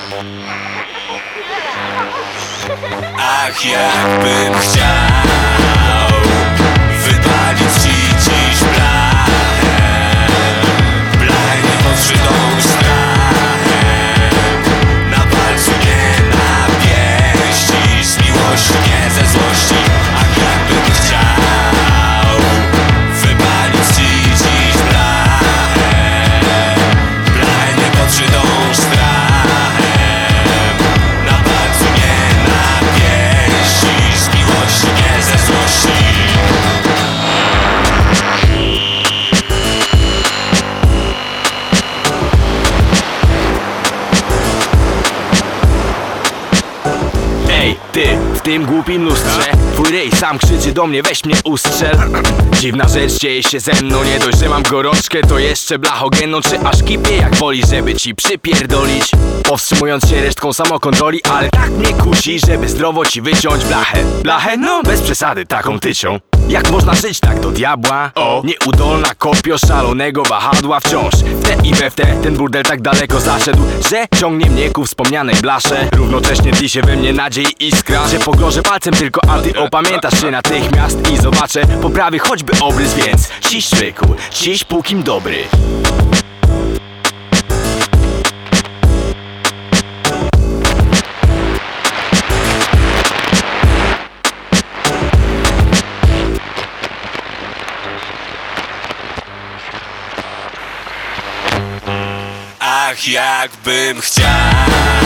Ach, jakbym chciał wypalić ci dziś blachę, blachę pod szydą strachem, na palcu nie na pięści, z miłości nie ze złości. Ach, jakbym chciał wypalić ci dziś blachę, blachę pod szydą strachem, na palcu nie na pięści, z miłości nie ze złości. Ej, ty, w tym głupim lustrze twój ryj sam krzyczy do mnie, weź mnie ustrzel. Dziwna rzecz dzieje się ze mną, nie dość, że mam gorączkę, to jeszcze blachogenną. Czy aż kipię jak woli, żeby ci przypierdolić, powstrzymując się resztką samokontroli. Ale tak mnie kusi, żeby zdrowo ci wyciąć blachę. Blachę? No, bez przesady, taką tycią. Jak można żyć tak do diabła? O, nieudolna kopio szalonego wahadła. Wciąż w te i we w te ten burdel tak daleko zaszedł, że ciągnie mnie ku wspomnianej blasze. Równocześnie tli się we mnie nadziei iskra, że pogrożę palcem tylko, a ty opamiętasz się natychmiast i zobaczę poprawy choćby obrys. Więc ciś szwyku, ciś pókim dobry. Ach, jakbym chciał